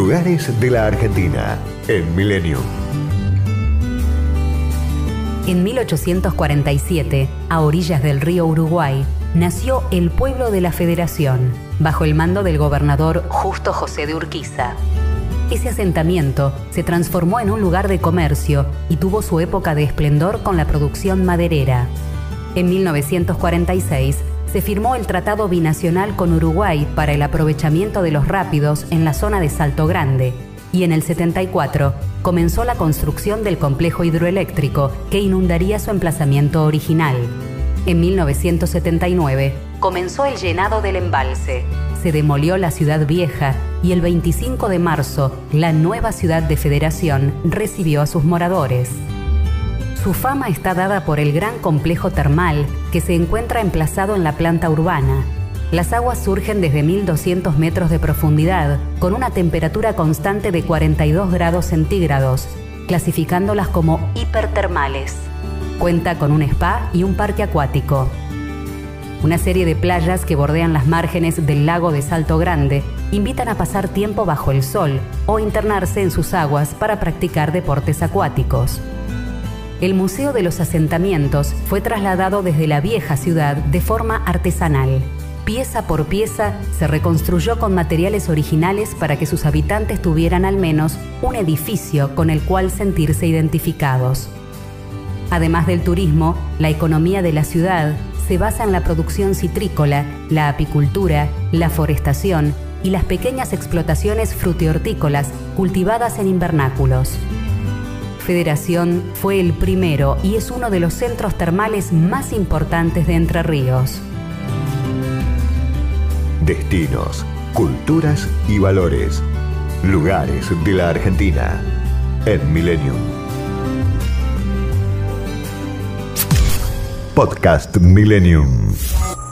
Lugares de la Argentina en Millennium. En 1847, a orillas del río Uruguay, nació el pueblo de la Federación, bajo el mando del gobernador Justo José de Urquiza. Ese asentamiento se transformó en un lugar de comercio y tuvo su época de esplendor con la producción maderera. En 1946 se firmó el Tratado Binacional con Uruguay para el aprovechamiento de los rápidos en la zona de Salto Grande, y en el 74 comenzó la construcción del complejo hidroeléctrico que inundaría su emplazamiento original. En 1979 comenzó el llenado del embalse, se demolió la ciudad vieja y el 25 de marzo la nueva ciudad de Federación recibió a sus moradores. Su fama está dada por el gran complejo termal que se encuentra emplazado en la planta urbana. Las aguas surgen desde 1200 metros de profundidad con una temperatura constante de 42 grados centígrados, clasificándolas como hipertermales. Cuenta con un spa y un parque acuático. Una serie de playas que bordean las márgenes del lago de Salto Grande invitan a pasar tiempo bajo el sol o internarse en sus aguas para practicar deportes acuáticos. El Museo de los Asentamientos fue trasladado desde la vieja ciudad de forma artesanal. Pieza por pieza se reconstruyó con materiales originales para que sus habitantes tuvieran al menos un edificio con el cual sentirse identificados. Además del turismo, la economía de la ciudad se basa en la producción citrícola, la apicultura, la forestación y las pequeñas explotaciones frutihortícolas cultivadas en invernáculos. Federación fue el primero y es uno de los centros termales más importantes de Entre Ríos. Destinos, culturas y valores. Lugares de la Argentina en Millennium. Podcast Millennium.